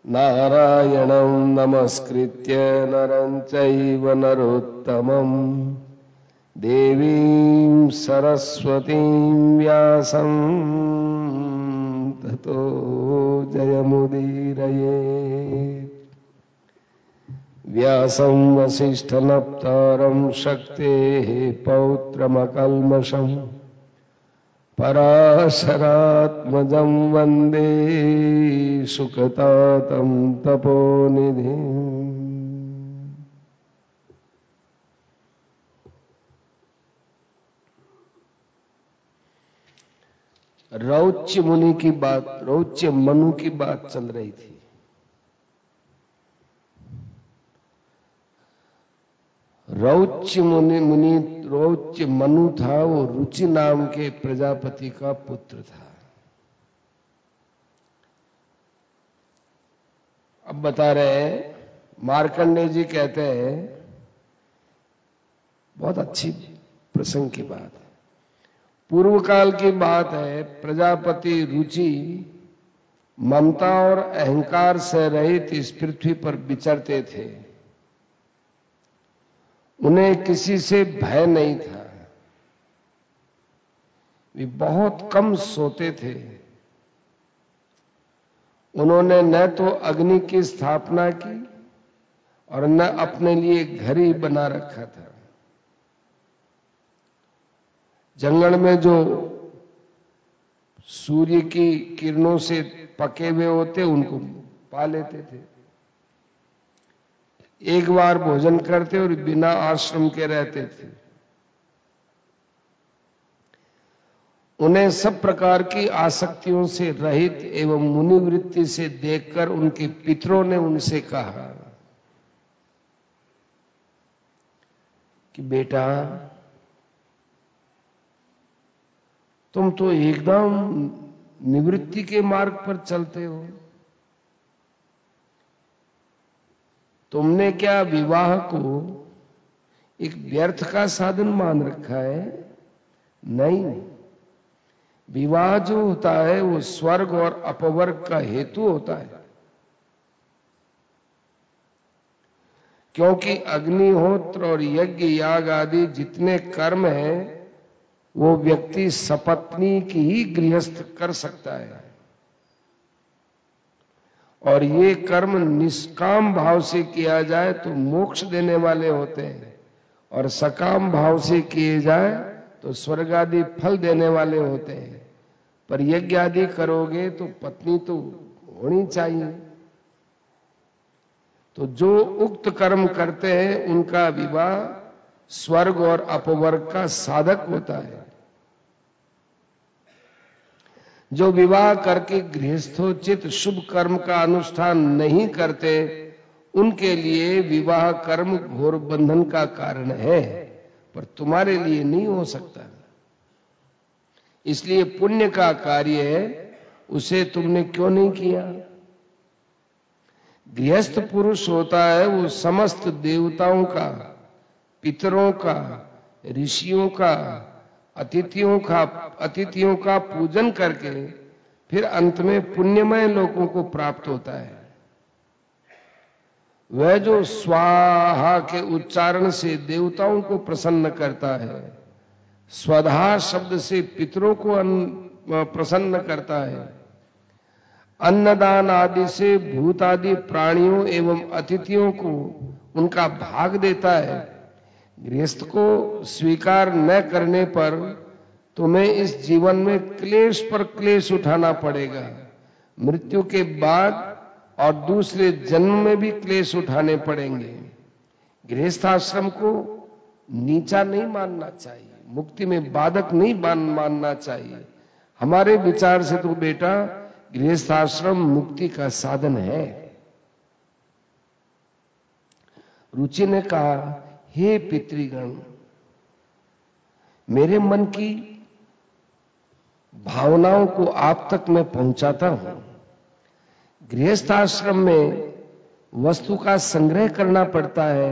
नारायणं नमस्कृत्य नरं चैव नरोत्तमं देवीं सरस्वतीं व्यासं ततो जयमुदीरयेत्। व्यासं वसिष्ठनप्तारं शक्तेः पौत्रमकल्मषम् पराशरात्मजं वन्दे सुखतातं तपोनिधिम्। रौच्य मुनि की बात, रौच्य मनु की बात चल रही थी। रौच्य रौच्य मनु था, वो रुचि नाम के प्रजापति का पुत्र था। अब बता रहे हैं, मार्कंडेय जी कहते हैं, बहुत अच्छी प्रसंग की बात है। पूर्व काल की बात है, प्रजापति रुचि ममता और अहंकार से रहित इस पृथ्वी पर विचरते थे। उन्हें किसी से भय नहीं था। वे बहुत कम सोते थे। उन्होंने न तो अग्नि की स्थापना की और न अपने लिए घर ही बना रखा था। जंगल में जो सूर्य की किरणों से पके हुए होते, उनको पा लेते थे। एक बार भोजन करते और बिना आश्रम के रहते थे। उन्हें सब प्रकार की आसक्तियों से रहित एवं मुनिवृत्ति से देखकर उनके पितरों ने उनसे कहा कि बेटा, तुम तो एकदम निवृत्ति के मार्ग पर चलते हो। तुमने क्या विवाह को एक व्यर्थ का साधन मान रखा है? नहीं, विवाह जो होता है वो स्वर्ग और अपवर्ग का हेतु होता है। क्योंकि अग्निहोत्र और यज्ञ याग आदि जितने कर्म हैं, वो व्यक्ति सपत्नी की ही गृहस्थ कर सकता है। और ये कर्म निष्काम भाव से किया जाए तो मोक्ष देने वाले होते हैं, और सकाम भाव से किए जाए तो स्वर्ग आदि फल देने वाले होते हैं। पर यज्ञ आदि करोगे तो पत्नी तो होनी चाहिए। तो जो उक्त कर्म करते हैं उनका विवाह स्वर्ग और अपवर्ग का साधक होता है। जो विवाह करके गृहस्थोचित शुभ कर्म का अनुष्ठान नहीं करते, उनके लिए विवाह कर्म घोर बंधन का कारण है, पर तुम्हारे लिए नहीं हो सकता। इसलिए पुण्य का कार्य है, उसे तुमने क्यों नहीं किया? गृहस्थ पुरुष होता है वो समस्त देवताओं का, पितरों का, ऋषियों का, अतिथियों का पूजन करके फिर अंत में पुण्यमय लोगों को प्राप्त होता है। वह जो स्वाहा के उच्चारण से देवताओं को प्रसन्न करता है, स्वधा शब्द से पितरों को प्रसन्न करता है, अन्नदान आदि से भूत आदि प्राणियों एवं अतिथियों को उनका भाग देता है। गृहस्थ को स्वीकार न करने पर तुम्हें इस जीवन में क्लेश पर क्लेश उठाना पड़ेगा। मृत्यु के बाद और दूसरे जन्म में भी क्लेश उठाने पड़ेंगे। गृहस्थाश्रम को नीचा नहीं मानना चाहिए, मुक्ति में बाधक नहीं मानना चाहिए। हमारे विचार से तो बेटा गृहस्थाश्रम मुक्ति का साधन है। रुचि ने कहा, हे पितृगण, मेरे मन की भावनाओं को आप तक मैं पहुंचाता हूं। गृहस्थाश्रम में वस्तु का संग्रह करना पड़ता है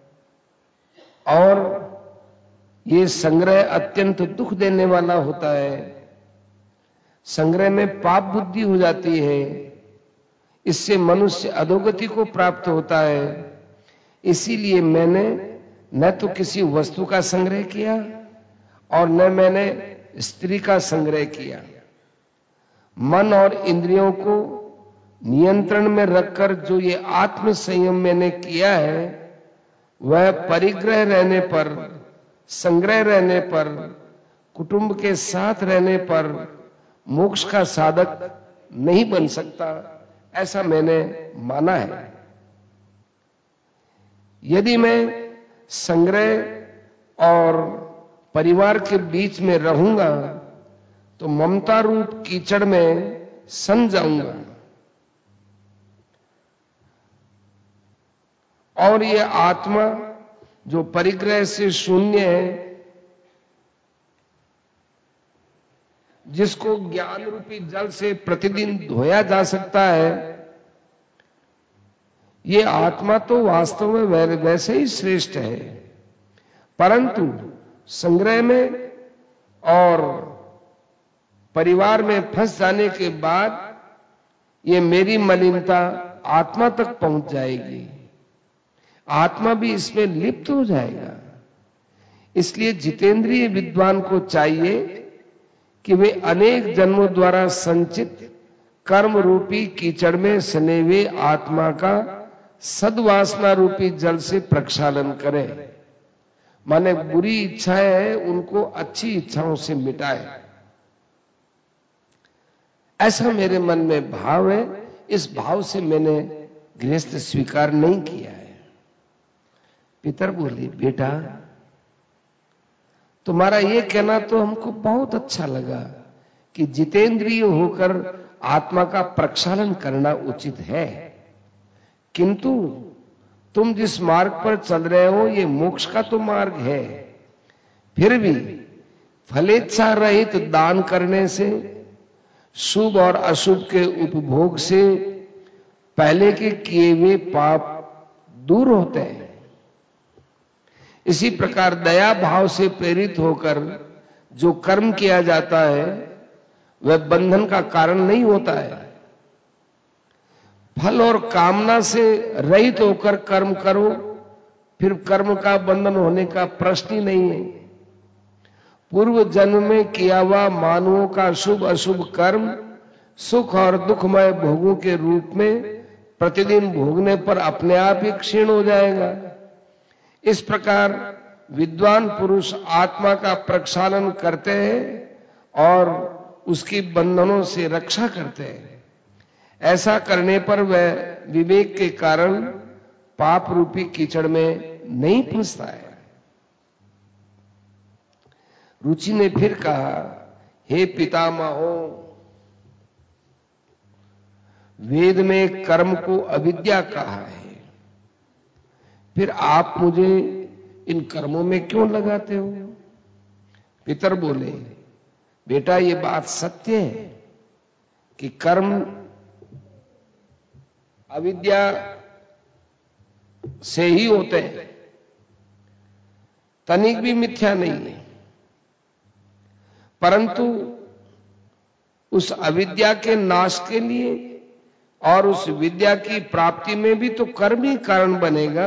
और ये संग्रह अत्यंत दुख देने वाला होता है। संग्रह में पाप बुद्धि हो जाती है। इससे मनुष्य अधोगति को प्राप्त होता है। इसीलिए मैंने न तो किसी वस्तु का संग्रह किया और न मैंने स्त्री का संग्रह किया। मन और इंद्रियों को नियंत्रण में रखकर जो ये आत्म संयम मैंने किया है, वह परिग्रह रहने पर, संग्रह रहने पर, कुटुंब के साथ रहने पर मोक्ष का साधक नहीं बन सकता, ऐसा मैंने माना है। यदि मैं संग्रह और परिवार के बीच में रहूंगा तो ममता रूप कीचड़ में सन जाऊंगा और ये आत्मा जो परिग्रह से शून्य है, जिसको ज्ञान रूपी जल से प्रतिदिन धोया जा सकता है, ये आत्मा तो वास्तव में वैसे ही श्रेष्ठ है, परंतु संग्रह में और परिवार में फंस जाने के बाद ये मेरी मलिनता आत्मा तक पहुंच जाएगी, आत्मा भी इसमें लिप्त हो जाएगा। इसलिए जितेंद्रिय विद्वान को चाहिए कि वे अनेक जन्मों द्वारा संचित कर्म रूपी कीचड़ में सने हुए आत्मा का सद्वासना रूपी जल से प्रक्षालन करें। माने बुरी इच्छाएं हैं उनको अच्छी इच्छाओं से मिटाए, ऐसा मेरे मन में भाव है। इस भाव से मैंने गृहस्थ स्वीकार नहीं किया है। पितर बोले, बेटा तुम्हारा ये कहना तो हमको बहुत अच्छा लगा कि जितेंद्रिय होकर आत्मा का प्रक्षालन करना उचित है, किंतु तुम जिस मार्ग पर चल रहे हो ये मोक्ष का तो मार्ग है। फिर भी फलेच्छा रहित दान करने से, शुभ और अशुभ के उपभोग से पहले के किए हुए पाप दूर होते हैं। इसी प्रकार दया भाव से प्रेरित होकर जो कर्म किया जाता है वह बंधन का कारण नहीं होता है। फल और कामना से रहित होकर कर्म करो, फिर कर्म का बंधन होने का प्रश्न ही नहीं है। पूर्व जन्म में किया हुआ मानवों का शुभ अशुभ कर्म सुख और दुखमय भोगों के रूप में प्रतिदिन भोगने पर अपने आप ही क्षीण हो जाएगा। इस प्रकार विद्वान पुरुष आत्मा का प्रक्षालन करते हैं और उसकी बंधनों से रक्षा करते हैं। ऐसा करने पर वह विवेक के कारण पाप रूपी कीचड़ में नहीं फंसता है। रुचि ने फिर कहा, हे पितामहो, वेद में कर्म को अविद्या कहा है, फिर आप मुझे इन कर्मों में क्यों लगाते हो? पितर बोले, बेटा ये बात सत्य है कि कर्म अविद्या से ही होते हैं, तनिक भी मिथ्या नहीं है। परंतु उस अविद्या के नाश के लिए और उस विद्या की प्राप्ति में भी तो कर्म ही कारण बनेगा।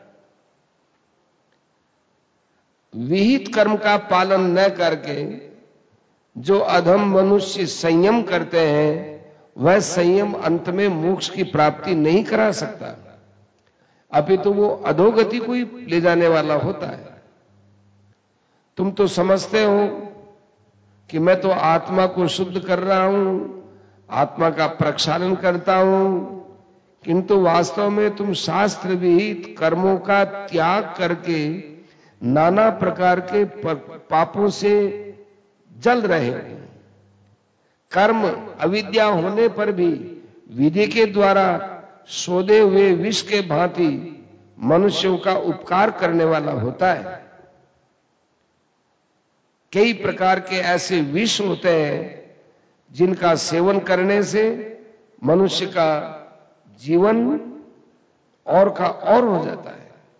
विहित कर्म का पालन न करके जो अधम मनुष्य संयम करते हैं, वह संयम अंत में मोक्ष की प्राप्ति नहीं करा सकता, अपितु वो अधोगति को ही ले जाने वाला होता है। तुम तो समझते हो कि मैं तो आत्मा को शुद्ध कर रहा हूं, आत्मा का प्रक्षालन करता हूं, किंतु वास्तव में तुम शास्त्र विहित कर्मों का त्याग करके नाना प्रकार के पापों से जल रहे हो। कर्म अविद्या होने पर भी विधि के द्वारा शोधे हुए विष के भांति मनुष्यों का उपकार करने वाला होता है। कई प्रकार के ऐसे विष होते हैं जिनका सेवन करने से मनुष्य का जीवन और का और हो जाता है।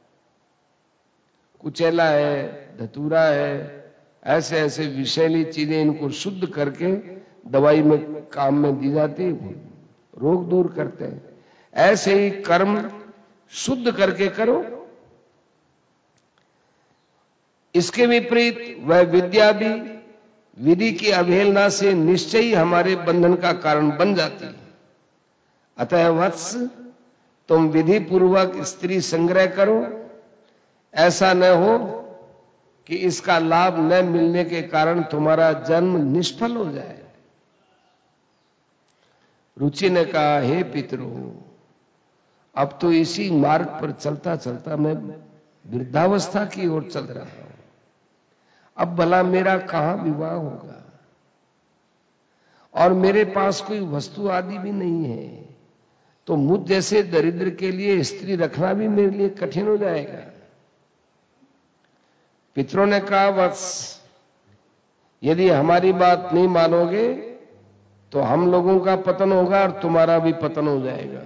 कुचैला है, धतूरा है, ऐसे ऐसे विषैली चीजें इनको शुद्ध करके दवाई में काम में दी जाती है, रोग दूर करते हैं। ऐसे ही कर्म शुद्ध करके करो। इसके विपरीत वह विद्या भी विधि की अवहेलना से निश्चय ही हमारे बंधन का कारण बन जाती है। अतः वत्स, तुम विधि पूर्वक स्त्री संग्रह करो। ऐसा न हो कि इसका लाभ न मिलने के कारण तुम्हारा जन्म निष्फल हो जाए। रुचि ने कहा, हे पितरों, अब तो इसी मार्ग पर चलता चलता मैं वृद्धावस्था की ओर चल रहा हूं। अब भला मेरा कहां विवाह होगा, और मेरे पास कोई वस्तु आदि भी नहीं है, तो मुझ जैसे दरिद्र के लिए स्त्री रखना भी मेरे लिए कठिन हो जाएगा। पितरों ने कहा, वत्स, यदि हमारी बात नहीं मानोगे तो हम लोगों का पतन होगा और तुम्हारा भी पतन हो जाएगा।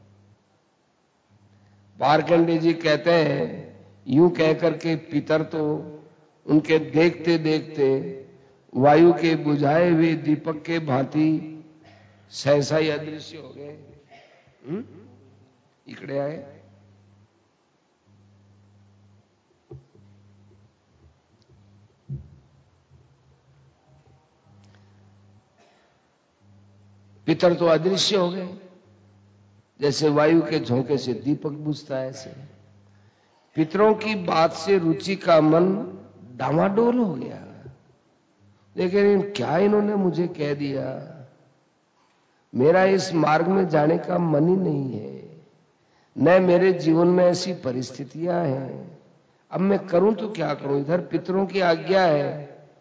मार्कंडेय जी कहते हैं, यूं कहकर के पितर तो उनके देखते देखते वायु के बुझाए हुए दीपक के भांति सहसा ही अदृश्य हो गए। इकड़े आए। पितर तो अदृश्य हो गए, जैसे वायु के झोंके से दीपक बुझता है ऐसे। पितरों की बात से रुचि का मन डामाडोल हो गया। लेकिन क्या इन्होंने मुझे कह दिया, मेरा इस मार्ग में जाने का मन ही नहीं है, न मेरे जीवन में ऐसी परिस्थितियां हैं। अब मैं करूं तो क्या करूं? इधर पितरों की आज्ञा है,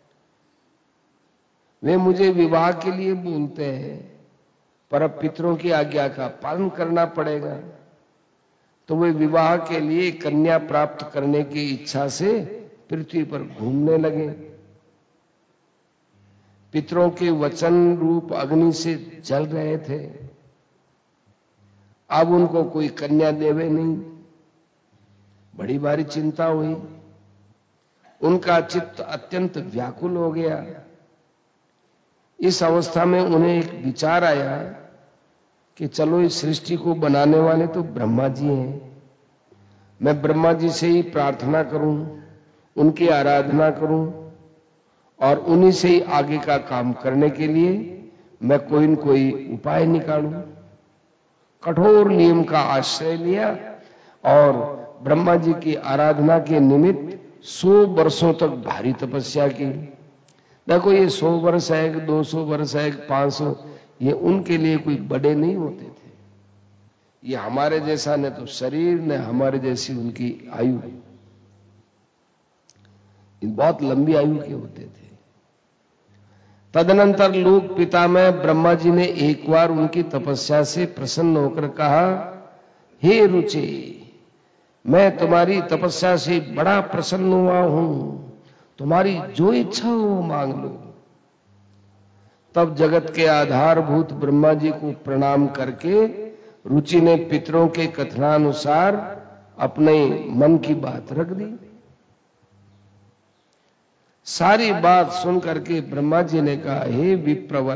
वे मुझे विवाह के लिए बोलते हैं, पर अब पितरों की आज्ञा का पालन करना पड़ेगा। तो वे विवाह के लिए कन्या प्राप्त करने की इच्छा से पृथ्वी पर घूमने लगे। पितरों के वचन रूप अग्नि से जल रहे थे। अब उनको कोई कन्या देवे नहीं। बड़ी भारी चिंता हुई। उनका चित्त अत्यंत व्याकुल हो गया। इस अवस्था में उन्हें एक विचार आया कि चलो, इस सृष्टि को बनाने वाले तो ब्रह्मा जी हैं। मैं ब्रह्मा जी से ही प्रार्थना करूं, उनकी आराधना करूं, और उन्हीं से ही आगे का काम करने के लिए मैं कोई न कोई उपाय निकालूं। कठोर नियम का आश्रय लिया और ब्रह्मा जी की आराधना के निमित्त 100 वर्षों तक भारी तपस्या की। देखो, ये 100 वर्ष है, 200 वर्ष है, 500, ये उनके लिए कोई बड़े नहीं होते थे। ये हमारे जैसा न तो शरीर, न हमारे जैसी उनकी आयु, बहुत लंबी आयु के होते थे। तदनंतर लोक पितामह ब्रह्मा जी ने एक बार उनकी तपस्या से प्रसन्न होकर कहा, हे रुचि, मैं तुम्हारी तपस्या से बड़ा प्रसन्न हुआ हूं, तुम्हारी जो इच्छा हो वो मांग लो। तब जगत के आधारभूत ब्रह्मा जी को प्रणाम करके रुचि ने पितरों के कथनानुसार अपने मन की बात रख दी। सारी बात सुन करके ब्रह्मा जी ने कहा, हे विप्रवर,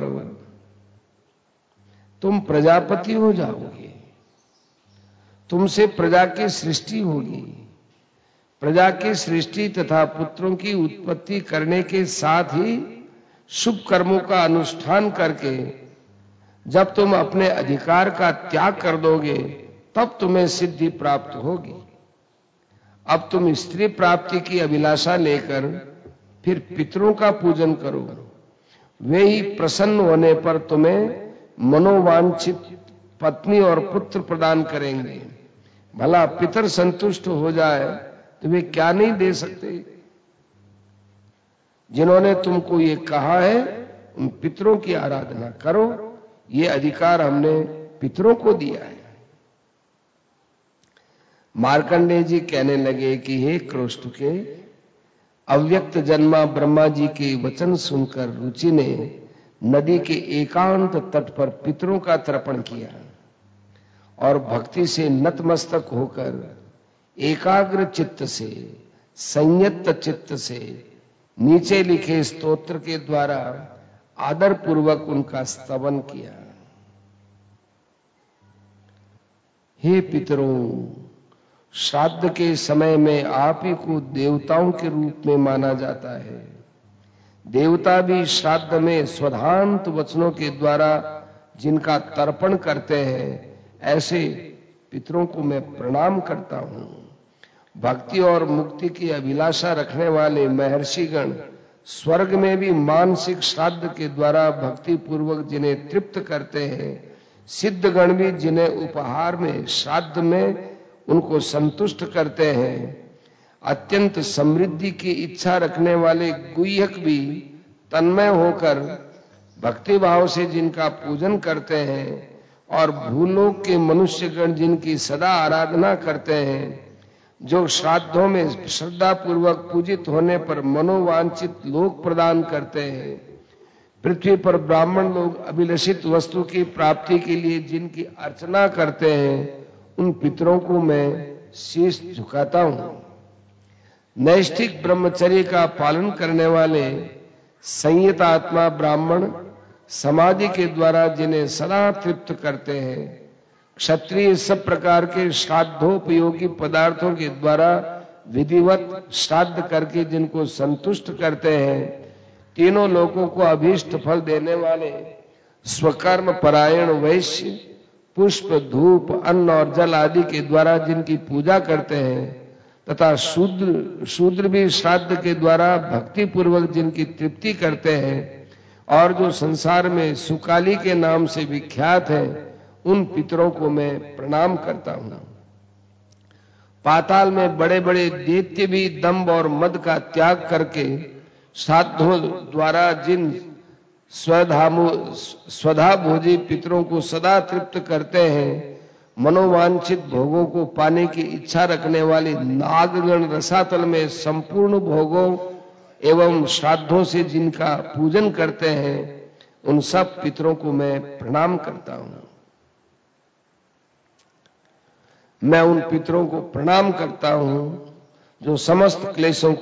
तुम प्रजापति हो जाओगे, तुमसे प्रजा की सृष्टि होगी। प्रजा की सृष्टि तथा पुत्रों की उत्पत्ति करने के साथ ही शुभ कर्मों का अनुष्ठान करके जब तुम अपने अधिकार का त्याग कर दोगे, तब तुम्हें सिद्धि प्राप्त होगी। अब तुम स्त्री प्राप्ति की अभिलाषा लेकर फिर पितरों का पूजन करो। वे ही प्रसन्न होने पर तुम्हें मनोवांछित पत्नी और पुत्र प्रदान करेंगे। भला पितर संतुष्ट हो जाए तो वे क्या नहीं दे सकते? जिन्होंने तुमको ये कहा है, उन पितरों की आराधना करो। ये अधिकार हमने पितरों को दिया है। मार्कंडेय जी कहने लगे कि हे क्रोष्टके, अव्यक्त जन्मा ब्रह्मा जी के वचन सुनकर रुचि ने नदी के एकांत तट पर पितरों का तर्पण किया और भक्ति से नतमस्तक होकर एकाग्र चित्त से, संयत चित्त से नीचे लिखे स्तोत्र के द्वारा आदर पूर्वक उनका स्तवन किया। हे पितरों, श्राद्ध के समय में आप ही को देवताओं के रूप में माना जाता है। देवता भी श्राद्ध में स्वधांत वचनों के द्वारा जिनका तर्पण करते हैं, ऐसे पितरों को मैं प्रणाम करता हूं। भक्ति और मुक्ति की अभिलाषा रखने वाले महर्षिगण स्वर्ग में भी मानसिक श्राद्ध के द्वारा भक्ति पूर्वक जिन्हें तृप्त करते हैं, सिद्धगण भी जिन्हें उपहार में श्राद्ध में उनको संतुष्ट करते हैं, अत्यंत समृद्धि की इच्छा रखने वाले गुह्यक भी तन्मय होकर भक्ति भाव से जिनका पूजन करते हैं, और भूलोक के मनुष्यगण जिनकी सदा आराधना करते हैं, जो श्राद्धों में श्रद्धा पूर्वक पूजित होने पर मनोवांछित लोक प्रदान करते हैं, पृथ्वी पर ब्राह्मण लोग अभिलषित वस्तु की प्राप्ति के लिए जिनकी अर्चना करते हैं, उन पितरों को मैं शीश झुकाता हूं। नैष्ठिक ब्रह्मचर्य का पालन करने वाले संयत आत्मा ब्राह्मण समाधि के द्वारा जिन्हें सदा तृप्त करते हैं, क्षत्रिय सब प्रकार के श्राद्धोपयोगी पदार्थों के द्वारा विधिवत श्राद्ध करके जिनको संतुष्ट करते हैं, तीनों लोगों को अभीष्ट फल देने वाले स्वकर्म परायण वैश्य पुष्प धूप अन्न और जल आदि के द्वारा जिनकी पूजा करते हैं, तथा शूद्र भी श्राद्ध के द्वारा भक्ति पूर्वक जिनकी तृप्ति करते हैं, और जो संसार में सुकाली के नाम से विख्यात है, उन पितरों को मैं प्रणाम करता हूं। पाताल में बड़े बड़े दैत्य भी दंभ और मद का त्याग करके श्राद्धों द्वारा जिन स्वधा भोजी पितरों को सदा तृप्त करते हैं, मनोवांछित भोगों को पाने की इच्छा रखने वाले नागगण रसातल में संपूर्ण भोगों एवं श्राद्धों से जिनका पूजन करते हैं, उन सब पितरों को मैं प्रणाम करता हूं। मैं उन पितरों को प्रणाम करता हूं जो समस्त क्लेशों